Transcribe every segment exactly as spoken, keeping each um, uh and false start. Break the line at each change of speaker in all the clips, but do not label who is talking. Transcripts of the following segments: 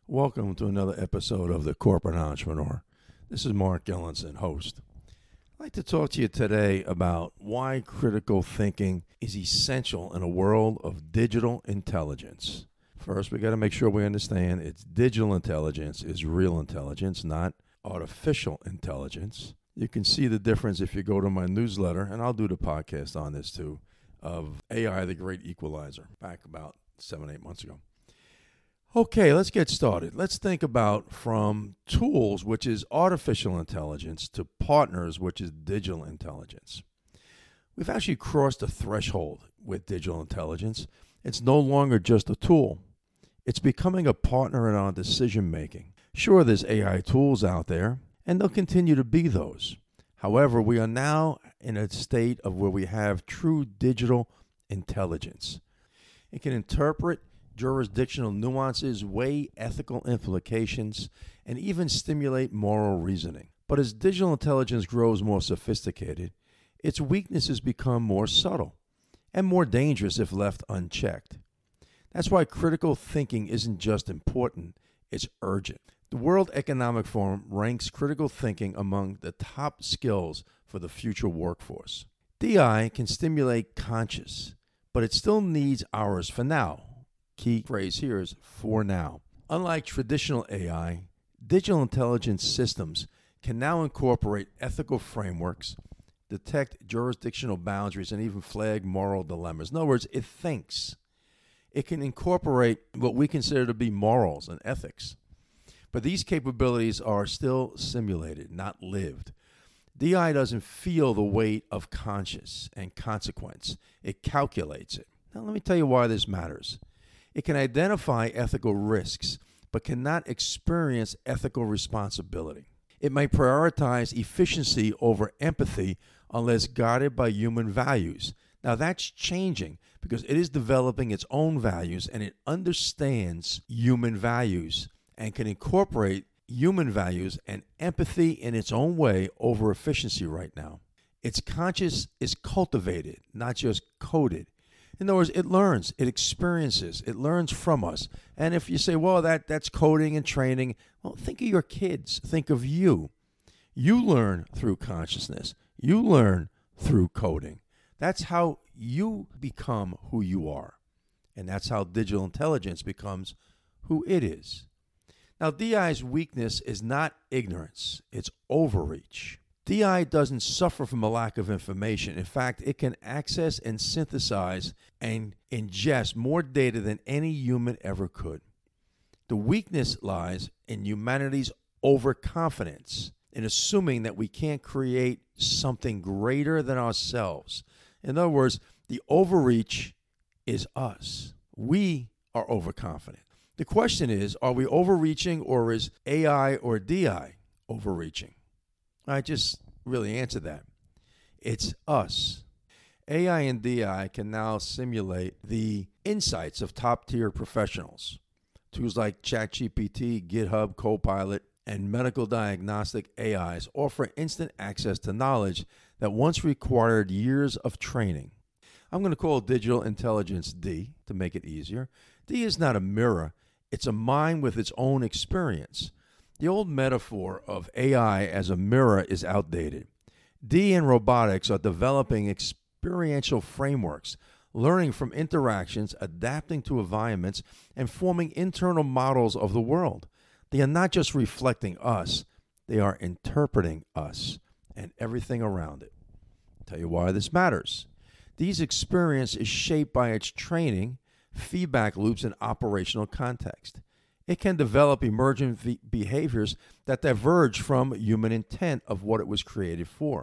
Welcome to another episode of The Corporate Entrepreneur. This is Mark Ellenson, host. I'd like to talk to you today about why critical thinking is essential in a world of digital intelligence. First, we got to make sure we understand it's digital intelligence is real intelligence, not artificial intelligence. You can see the difference if you go to my newsletter, and I'll do the podcast on this too, of A I, the Great Equalizer, back about seven, eight months ago. Okay, let's get started. Let's think about from tools, which is artificial intelligence, to partners, which is digital intelligence. We've actually crossed a threshold with digital intelligence. It's no longer just a tool. It's becoming a partner in our decision making. Sure, there's A I tools out there, and there'll continue to be those. However, we are now in a state of where we have true digital intelligence. It can interpret jurisdictional nuances, weigh ethical implications, and even stimulate moral reasoning. But as digital intelligence grows more sophisticated, its weaknesses become more subtle and more dangerous if left unchecked. That's why critical thinking isn't just important, it's urgent. The World Economic Forum ranks critical thinking among the top skills for the future workforce. D I can stimulate conscience, but it still needs ours for now. Key phrase here is for now. Unlike traditional A I, digital intelligence systems can now incorporate ethical frameworks, detect jurisdictional boundaries, and even flag moral dilemmas. In other words, it thinks. It can incorporate what we consider to be morals and ethics. But these capabilities are still simulated, not lived. D I doesn't feel the weight of conscience and consequence. It calculates it. Now, let me tell you why this matters. It can identify ethical risks, but cannot experience ethical responsibility. It may prioritize efficiency over empathy unless guided by human values. Now that's changing because it is developing its own values and it understands human values and can incorporate human values and empathy in its own way over efficiency right now. Its conscience is cultivated, not just coded. In other words, it learns, it experiences, it learns from us. And if you say, well, that, that's coding and training, well, think of your kids. Think of you. You learn through consciousness. You learn through coding. That's how you become who you are. And that's how digital intelligence becomes who it is. Now, D I's weakness is not ignorance, it's overreach. D I doesn't suffer from a lack of information. In fact, it can access and synthesize and ingest more data than any human ever could. The weakness lies in humanity's overconfidence, in assuming that we can't create something greater than ourselves. In other words, the overreach is us. We are overconfident. The question is, are we overreaching, or is A I or D I overreaching? I just really answered that. It's us. A I and D I can now simulate the insights of top-tier professionals. Tools like ChatGPT, GitHub, Copilot, and medical diagnostic A Is offer instant access to knowledge that once required years of training. I'm going to call digital intelligence D to make it easier. D is not a mirror. It's a mind with its own experience. The old metaphor of A I as a mirror is outdated. D and robotics are developing experiential frameworks, learning from interactions, adapting to environments, and forming internal models of the world. They are not just reflecting us, they are interpreting us and everything around it. I'll tell you why this matters. These experience is shaped by its training, feedback loops, and operational context. It can develop emergent v- behaviors that diverge from human intent of what it was created for.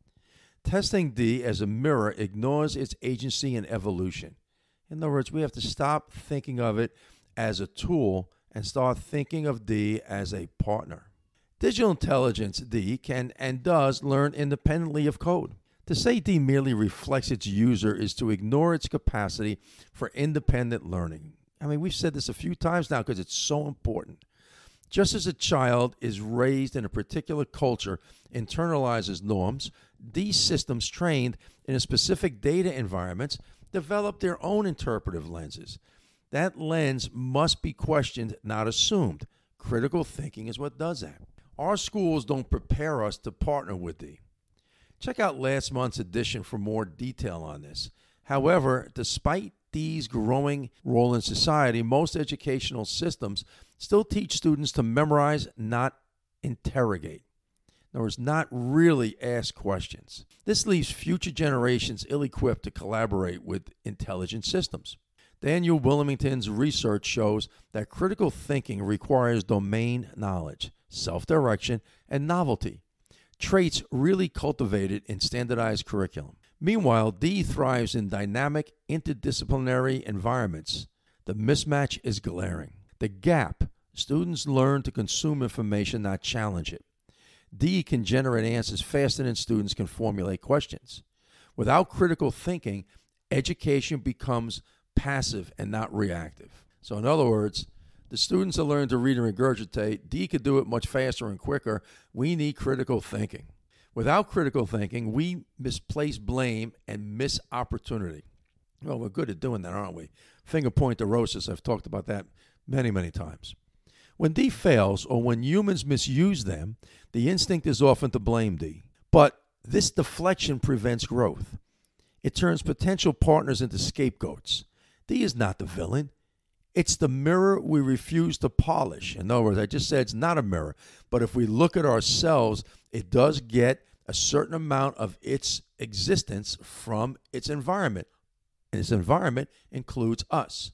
Testing D as a mirror ignores its agency and evolution. In other words, we have to stop thinking of it as a tool and start thinking of D as a partner. Digital intelligence, D, can and does learn independently of code. To say D merely reflects its user is to ignore its capacity for independent learning. I mean, we've said this a few times now because it's so important. Just as a child is raised in a particular culture, internalizes norms, these systems trained in a specific data environments develop their own interpretive lenses. That lens must be questioned, not assumed. Critical thinking is what does that. Our schools don't prepare us to partner with D. Check out last month's edition for more detail on this. However, despite D's growing role in society, most educational systems still teach students to memorize, not interrogate. In other words, not really ask questions. This leaves future generations ill-equipped to collaborate with intelligent systems. Daniel Wilmington's research shows that critical thinking requires domain knowledge, self-direction, and novelty, traits really cultivated in standardized curriculum. Meanwhile, D thrives in dynamic, interdisciplinary environments. The mismatch is glaring. The gap: students learn to consume information, not challenge it. D can generate answers faster than students can formulate questions. Without critical thinking, education becomes passive and not reactive. So in other words, the students are learning to read and regurgitate. D could do it much faster and quicker. We need critical thinking. Without critical thinking, we misplace blame and miss opportunity. Well, we're good at doing that, aren't we? Finger pointerosis, I've talked about that many, many times. When D fails, or when humans misuse them, the instinct is often to blame D. But this deflection prevents growth. It turns potential partners into scapegoats. D is not the villain. It's the mirror we refuse to polish. In other words, I just said it's not a mirror, but if we look at ourselves, it does get a certain amount of its existence from its environment. And its environment includes us.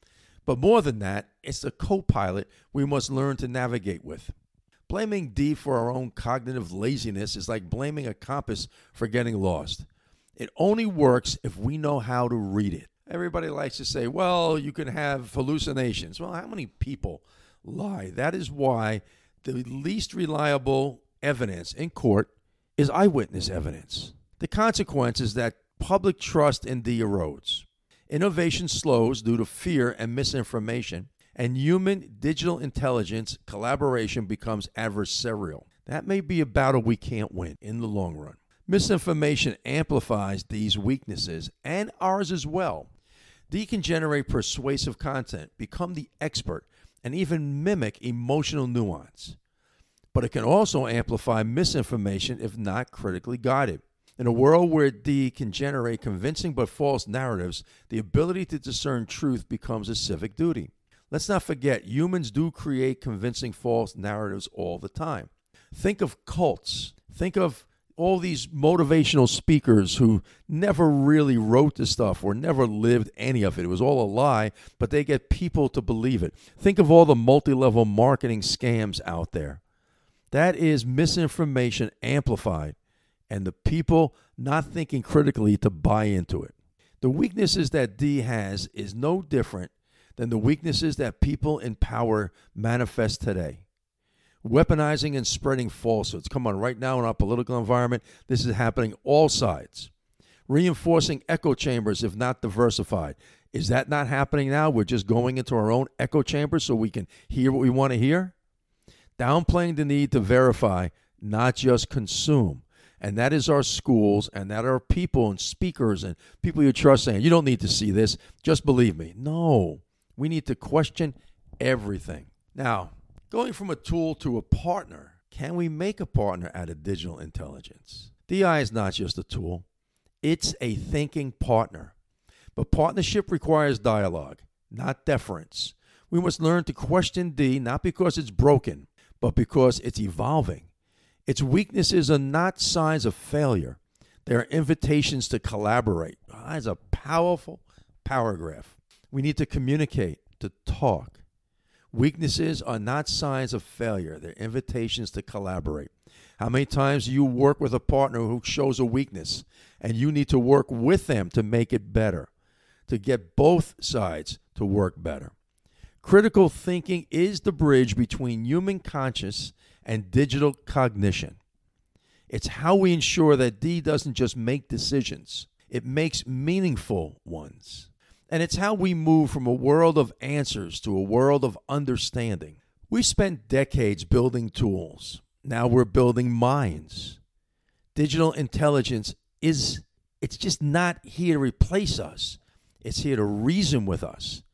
But more than that, it's the co-pilot we must learn to navigate with. Blaming D for our own cognitive laziness is like blaming a compass for getting lost. It only works if we know how to read it. Everybody likes to say, well, you can have hallucinations. Well, how many people lie? That is why the least reliable evidence in court is eyewitness evidence. The consequence is that public trust in D erodes. Innovation slows due to fear and misinformation, and human digital intelligence collaboration becomes adversarial. That may be a battle we can't win in the long run. Misinformation amplifies these weaknesses, and ours as well. D can generate persuasive content, become the expert, and even mimic emotional nuance. But it can also amplify misinformation if not critically guided. In a world where D can generate convincing but false narratives, the ability to discern truth becomes a civic duty. Let's not forget, humans do create convincing false narratives all the time. Think of cults. Think of all these motivational speakers who never really wrote the stuff or never lived any of it. It was all a lie, but they get people to believe it. Think of all the multi-level marketing scams out there. That is misinformation amplified, and the people not thinking critically to buy into it. The weaknesses that D has is no different than the weaknesses that people in power manifest today. Weaponizing and spreading falsehoods. Come on, right now in our political environment, this is happening all sides. Reinforcing echo chambers if not diversified. Is that not happening now? We're just going into our own echo chambers so we can hear what we want to hear? Downplaying the need to verify, not just consume. And that is our schools, and that are people and speakers and people you trust saying, you don't need to see this, just believe me. No, we need to question everything. Now, going from a tool to a partner, can we make a partner out of digital intelligence? D I is not just a tool. It's a thinking partner. But partnership requires dialogue, not deference. We must learn to question D, not because it's broken, but because it's evolving. Its weaknesses are not signs of failure. They are invitations to collaborate. That is a powerful paragraph. We need to communicate, to talk. Weaknesses are not signs of failure. They're invitations to collaborate. How many times do you work with a partner who shows a weakness, and you need to work with them to make it better, to get both sides to work better? Critical thinking is the bridge between human conscious and digital cognition. It's how we ensure that D doesn't just make decisions. It makes meaningful ones. And it's how we move from a world of answers to a world of understanding. We spent decades building tools. Now we're building minds. Digital intelligence is, it's just not here to replace us. It's here to reason with us.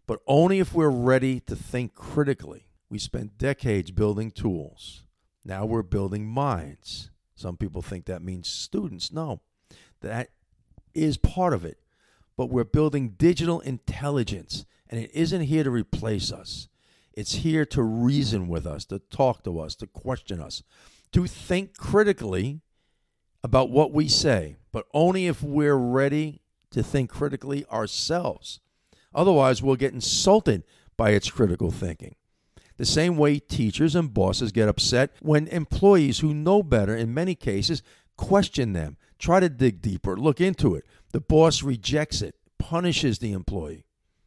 but only if we're ready to think critically. We spent decades building tools. Now we're building minds. Some people think that means students. No, that is part of it. But we're building digital intelligence, and it isn't here to replace us. It's here to reason with us, to talk to us, to question us, to think critically about what we say, but only if we're ready to think critically ourselves. Otherwise, we'll get insulted by its critical thinking. The same way teachers and bosses get upset when employees who know better, in many cases, question them, try to dig deeper, look into it. The boss rejects it, punishes the employee,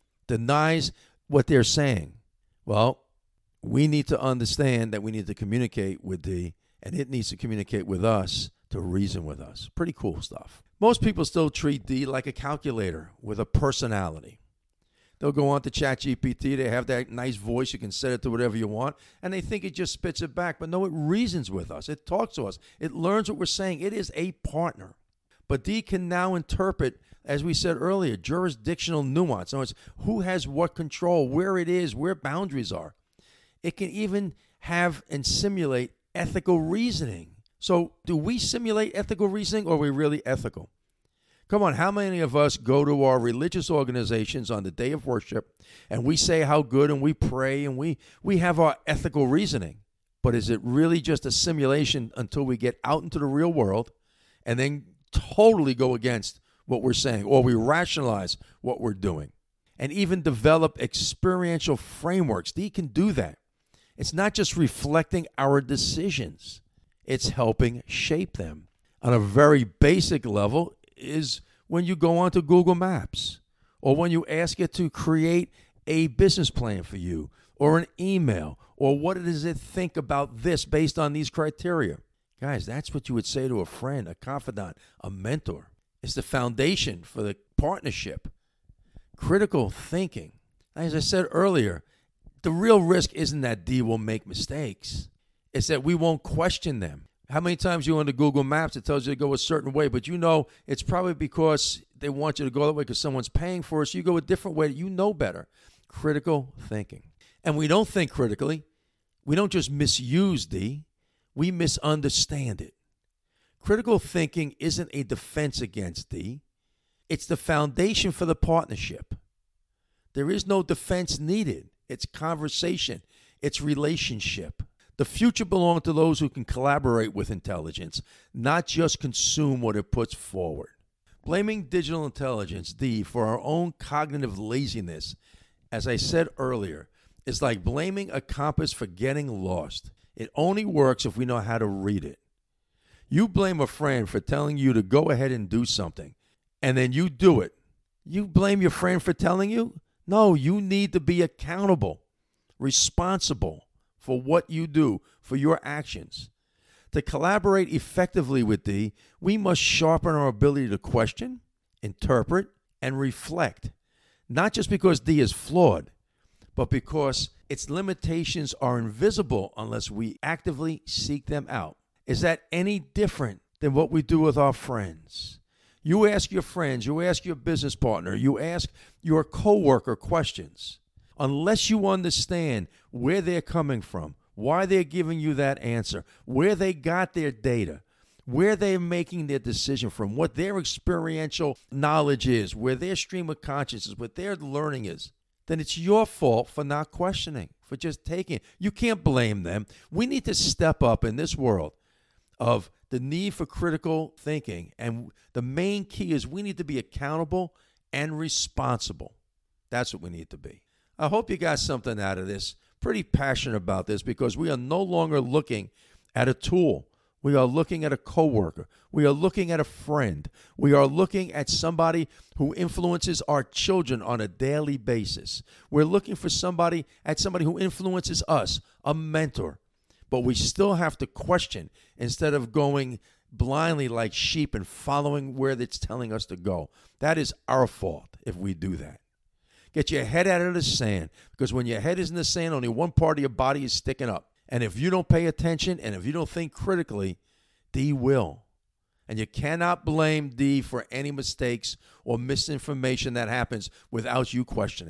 denies what they're saying. Well, we need to understand that we need to communicate with D, and it needs to communicate with us to reason with us. Pretty cool stuff. Most people still treat D like a calculator with a personality. They'll go on to ChatGPT. They have that nice voice. You can set it to whatever you want, and they think it just spits it back. But no, it reasons with us. It talks to us. It learns what we're saying. It is a partner. But D can now interpret, as we said earlier, jurisdictional nuance. In other words, who has what control, where it is, where boundaries are. It can even have and simulate ethical reasoning. So do we simulate ethical reasoning, or are we really ethical? Come on, how many of us go to our religious organizations on the day of worship and we say how good and we pray and we, we have our ethical reasoning? But is it really just a simulation until we get out into the real world and then totally go against what we're saying, or we rationalize what we're doing and even develop experiential frameworks? D can do that. It's not just reflecting our decisions. It's helping shape them. On a very basic level is when you go onto Google Maps, or when you ask it to create a business plan for you, or an email, or what does it think about this based on these criteria. Guys, that's what you would say to a friend, a confidant, a mentor. It's the foundation for the partnership. Critical thinking. As I said earlier, the real risk isn't that D will make mistakes. It's that we won't question them. How many times you go into Google Maps, it tells you to go a certain way, but you know it's probably because they want you to go that way because someone's paying for it, so you go a different way. You know better. Critical thinking. And we don't think critically. We don't just misuse D. We misunderstand it. Critical thinking isn't a defense against D. It's the foundation for the partnership. There is no defense needed. It's conversation. It's relationship. The future belongs to those who can collaborate with intelligence, not just consume what it puts forward. Blaming digital intelligence, D, for our own cognitive laziness, as I said earlier, is like blaming a compass for getting lost. It only works if we know how to read it. You blame a friend for telling you to go ahead and do something, and then you do it. You blame your friend for telling you? No, you need to be accountable, responsible for what you do, for your actions. To collaborate effectively with D, we must sharpen our ability to question, interpret, and reflect. Not just because D is flawed, but because its limitations are invisible unless we actively seek them out. Is that any different than what we do with our friends? You ask your friends, you ask your business partner, you ask your coworker questions. Unless you understand where they're coming from, why they're giving you that answer, where they got their data, where they're making their decision from, what their experiential knowledge is, where their stream of consciousness, what their learning is, then it's your fault for not questioning, for just taking it. You can't blame them. We need to step up in this world of the need for critical thinking, and the main key is we need to be accountable and responsible. That's what we need to be. I hope you got something out of this. Pretty passionate about this because we are no longer looking at a tool. We are looking at a coworker. We are looking at a friend. We are looking at somebody who influences our children on a daily basis. We're looking for somebody at somebody who influences us, a mentor. But we still have to question instead of going blindly like sheep and following where it's telling us to go. That is our fault if we do that. Get your head out of the sand, because when your head is in the sand, only one part of your body is sticking up. And if you don't pay attention and if you don't think critically, D will. And you cannot blame D for any mistakes or misinformation that happens without you questioning it.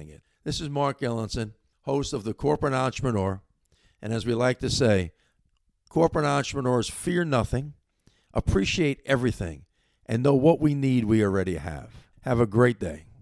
This is Mark Ellenson, host of The Corporate Entrepreneur. And as we like to say, corporate entrepreneurs fear nothing, appreciate everything, and know what we need we already have. Have a great day.